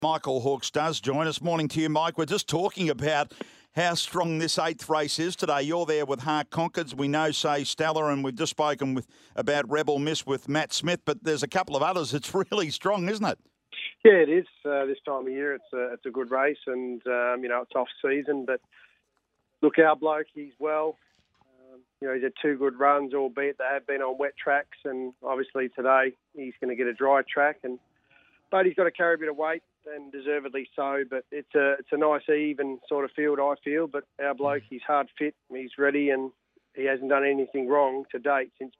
Michael Hawkes does join us. Morning to you, Mike. We're just talking about how strong this eighth race is today. You're there with Heart Conquered. We know, say, Stella, and we've just spoken about Rebel Miss with Matt Smith, but there's a couple of others. It's really strong, isn't it? Yeah, it is. This time of year, it's a good race, and it's off season. But look, our bloke, he's well. He's had two good runs, albeit they have been on wet tracks, and obviously today he's going to get a dry track. But he's got to carry a bit of weight, and deservedly so. But it's a nice even sort of field, I feel. But our bloke, he's hard fit, he's ready, and he hasn't done anything wrong to date since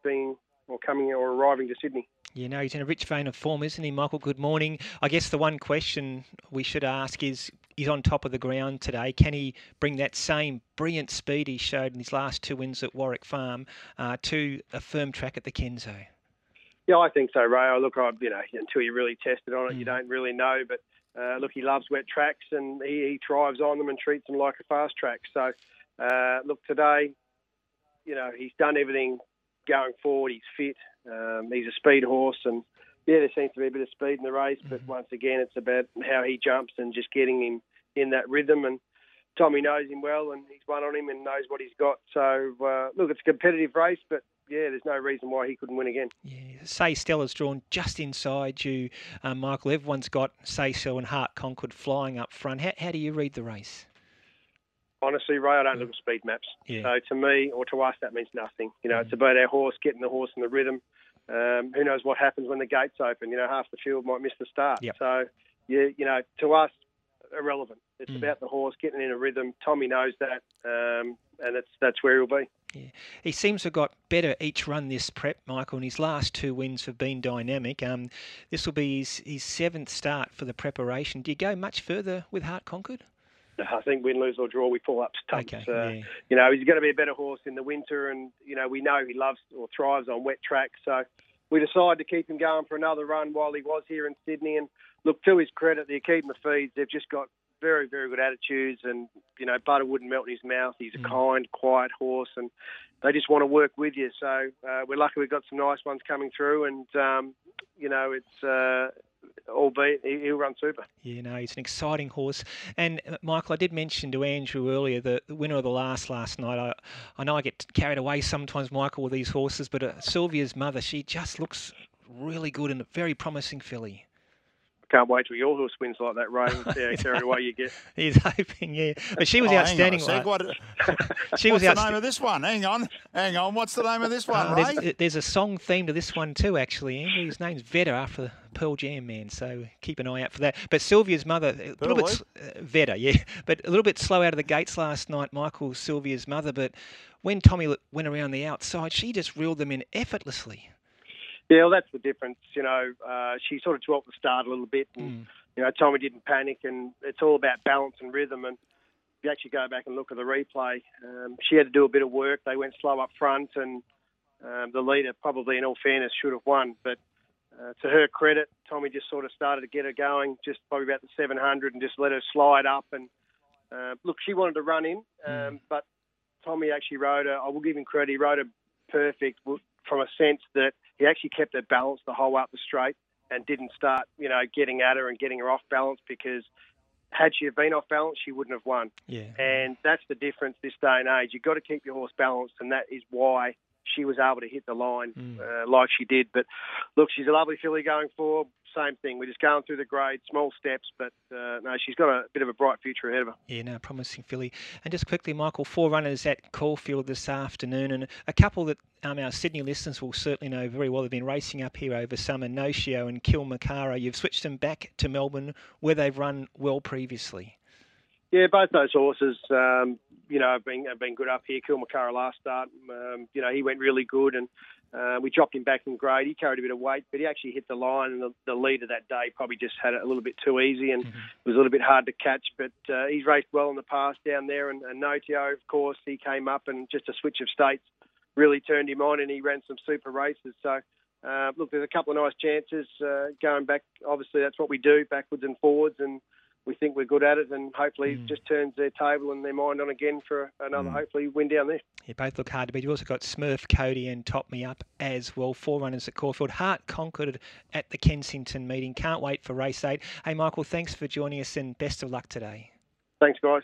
arriving to Sydney. Yeah, no, he's in a rich vein of form, isn't he, Michael? Good morning. I guess the one question we should ask is, he's on top of the ground today. Can he bring that same brilliant speed he showed in his last two wins at Warwick Farm to a firm track at the Kenzo? Yeah, I think so, Ray. Look, until you really test it on it, you don't really know. But look, he loves wet tracks, and he thrives on them and treats them like a fast track. So, look, today, he's done everything going forward. He's fit. He's a speed horse, and there seems to be a bit of speed in the race. But once again, it's about how he jumps and just getting him in that rhythm. And Tommy knows him well, and he's won on him and knows what he's got. So, look, it's a competitive race, but yeah, there's no reason why he couldn't win again. Yeah, Say Stella's drawn just inside you, Michael. Everyone's got Say So and Heart Conquered flying up front. How do you read the race? Honestly, Ray, I don't look at speed maps. Yeah. So to me, or to us, that means nothing. It's about our horse, getting the horse in the rhythm. Who knows what happens when the gates open? Half the field might miss the start. Yep. So, yeah, to us, irrelevant. It's about the horse getting in a rhythm. Tommy knows that, and that's where he'll be. Yeah, he seems to have got better each run this prep, Michael, and his last two wins have been dynamic. This will be his seventh start for the preparation. Do you go much further with Heart Conquered? I think win, lose or draw, we pull up stumps. Okay, He's going to be a better horse in the winter, and, we know he loves or thrives on wet tracks. So we decided to keep him going for another run while he was here in Sydney. And look, to his credit, the Akidma feeds, they've just got very, very good attitudes, and, butter wouldn't melt in his mouth. He's a kind, quiet horse, and they just want to work with you. So we're lucky we've got some nice ones coming through, and, it's... albeit he'll run super. Yeah, no, he's an exciting horse. And Michael, I did mention to Andrew earlier the winner of the last night. I know I get carried away sometimes, Michael, with these horses, but Sylvia's Mother, she just looks really good and a very promising filly. Can't wait till your horse wins like that, Ray, and see how carried away you get. He's hoping, yeah. But she was outstanding. What's the name of this one? Hang on. What's the name of this one, Ray? There's a song theme to this one too, actually, Andrew. His name's Vedder, after the Pearl Jam man, so keep an eye out for that. But Sylvia's Mother, a little bit Vedder, yeah, but a little bit slow out of the gates last night, Michael, Sylvia's Mother. But when Tommy went around the outside, she just reeled them in effortlessly. Yeah, well, that's the difference. She sort of dwelt the start a little bit, and Tommy didn't panic, and it's all about balance and rhythm. And if you actually go back and look at the replay, she had to do a bit of work. They went slow up front, and the leader probably, in all fairness, should have won. But to her credit, Tommy just sort of started to get her going, just probably about the 700, and just let her slide up. And look, she wanted to run in, but Tommy actually rode her. I will give him credit. He rode her perfect from a sense that he actually kept her balanced the whole up the straight and didn't start, getting at her and getting her off balance, because had she have been off balance, she wouldn't have won. Yeah. And that's the difference this day and age. You've got to keep your horse balanced, and that is why she was able to hit the line like she did. But look, she's a lovely filly going forward. Same thing. We're just going through the grade, small steps, but no, she's got a bit of a bright future ahead of her. Yeah, no, promising filly. And just quickly, Michael, 4 runners at Caulfield this afternoon, and a couple that our Sydney listeners will certainly know very well. They've been racing up here over summer, Nocio and Kilmacara. You've switched them back to Melbourne, where they've run well previously. Yeah, both those horses, have been good up here. Kilmacara last start, he went really good, and we dropped him back in grade. He carried a bit of weight, but he actually hit the line, and the leader that day probably just had it a little bit too easy, and it was a little bit hard to catch. But he's raced well in the past down there, and Notio, of course, he came up, and just a switch of states really turned him on, and he ran some super races. So, look, there's a couple of nice chances going back. Obviously, that's what we do, backwards and forwards, and we think we're good at it, and hopefully it just turns their table and their mind on again for another, hopefully, win down there. You both look hard to beat. You've also got Smurf, Cody and Top Me Up as well. 4 runners at Caulfield. Hart conquered at the Kensington meeting. Can't wait for race 8. Hey, Michael, thanks for joining us and best of luck today. Thanks, guys.